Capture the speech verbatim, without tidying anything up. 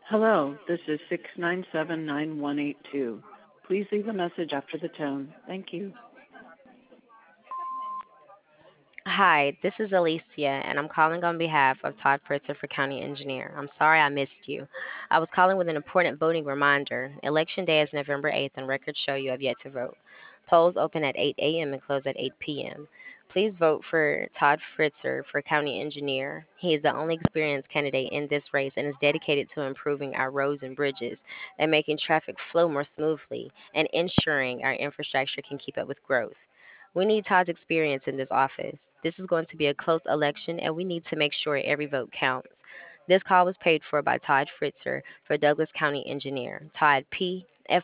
Hello, this is six nine seven nine one eight two. Please leave a message after the tone. Thank you. Hi, this is Alicia, and I'm calling on behalf of Todd Fritzer for County Engineer. I'm sorry I missed you. I was calling with an important voting reminder. Election Day is November eighth, and records show you have yet to vote. Polls open at eight a m and close at eight p m. Please vote for Todd Fritzer for County Engineer. He is the only experienced candidate in this race and is dedicated to improving our roads and bridges and making traffic flow more smoothly and ensuring our infrastructure can keep up with growth. We need Todd's experience in this office. This is going to be a close election, and we need to make sure every vote counts. This call was paid for by Todd Fritzer for Douglas County Engineer. Todd P.